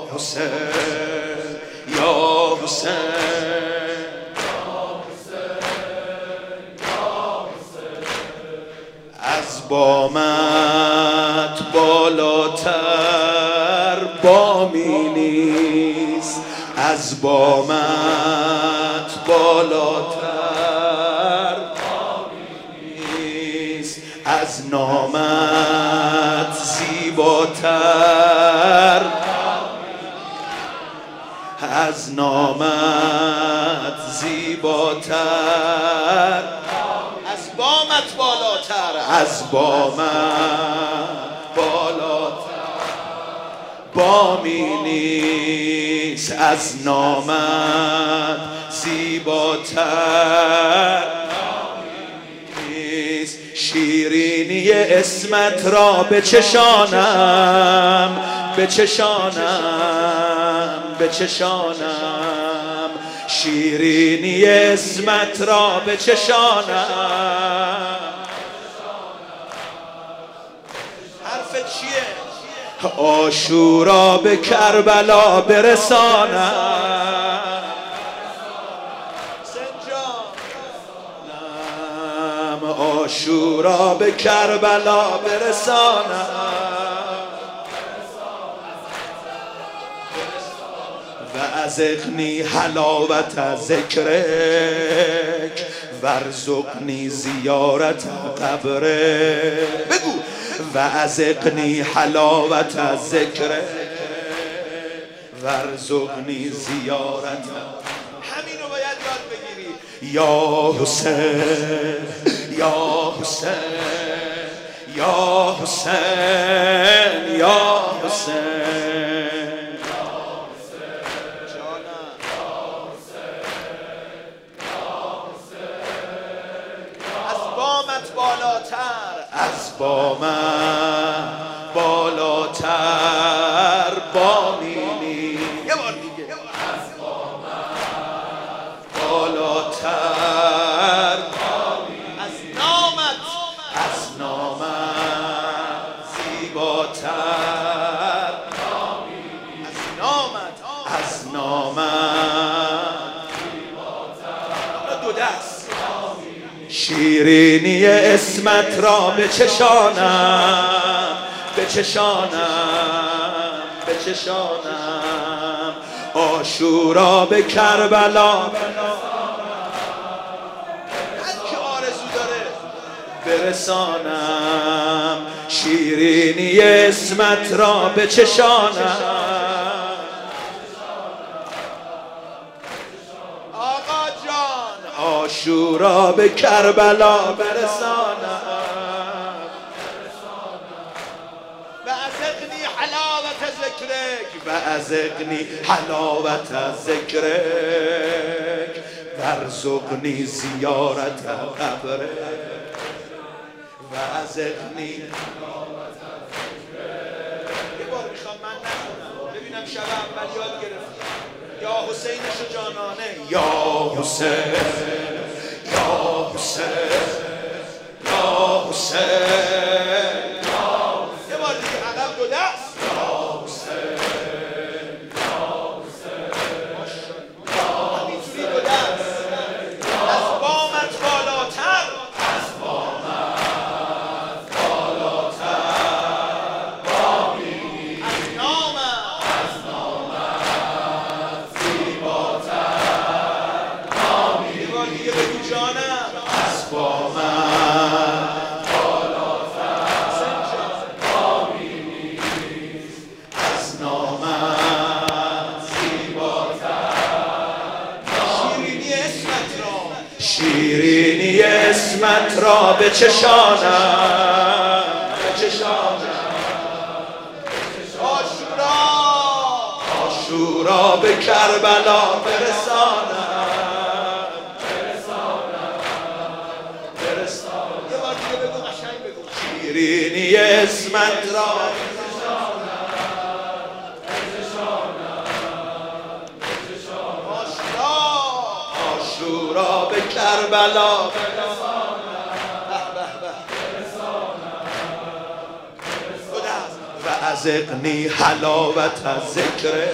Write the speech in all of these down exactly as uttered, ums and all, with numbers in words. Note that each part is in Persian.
حسین یا حسین از بامت بالاتر بامی نیست، از بامت بالاتر بامی نیست، از نامت زیباتر، از نامت زیباتر، از بامت بالاتر، از بامت بالاتر بامی نیست، از نامت زیباتر نیست. شیرینی اسمت را بچشانم بچشانم بچشانم، شیرینی اسمت را بچشانم. حرف چیه؟ عاشورا به کربلا برسانم، سنجانم عاشورا به کربلا برسانم. و ازقنی حلاوت ذکرک ورزقنی زیارت قبرک. بگو و ازقنی حلاوت ذکرک ورزقنی زیارت. همینو باید یاد بگیری. یا حسین یا حسین یا حسین یا حسین بالاتر، از بامت بالاتر بامی نیست. یه بار دیگه. از بامت بالاتر بامی نیست، از نامت از نامت زیباتر بامی نیست، از نامت از نامت زیباتر. دو دست. شیرینی اسمت را بچشانم بچشانم بچشانم، عاشورا به کربلا. هر کی آرزو داره برسانم، شیرینی اسمت را بچشانم. عاشورا به کربلا برسانم. و ازقنی حلاوت ذکرک و ازقنی حلاوت ذکرک ورزقنی زیارت قبرک و ازقنی حلاوت ذکرک. یه بار میخوام من نخونم ببینم شب اول یاد گرفتم. یا حسین شجانانه یا حسین یا حسین یا حسین. یه بار دیگه عقب دو دست. یا حسین یا حسین همینجوری دو دست. از بامت بالاتر، از بامت بالاتر بامی نیست، از نامت از نامت زیباتر بامی نیست. یه بار دیگه بگو جانم. از بامت بالاتر بامی نیست، از نامت زیباتر. شیرینی اسمت را شیرینی اسمت را بچشانم بچشانم. عاشورا عاشورا به کربلا برسانم برسانم برسانم. یه بار دیگه بگو قشنگ بگو. شیرینی اسمت را بچشانم بچشانم بچشانم. عاشورا عاشورا به کربلا برسانم. به به به. و وازقنی حلاوت ذکره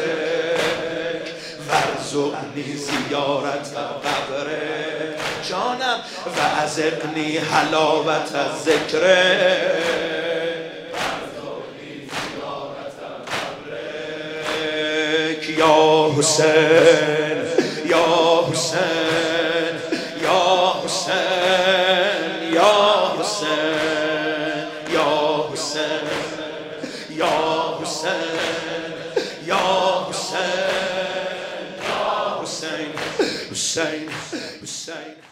وارزقنی زیارت قبره جانم وازقنی حلاوت ذکره یا حسین یا حسین یا حسین یا حسین یا حسین یا حسین یا حسین یا حسین حسین حسین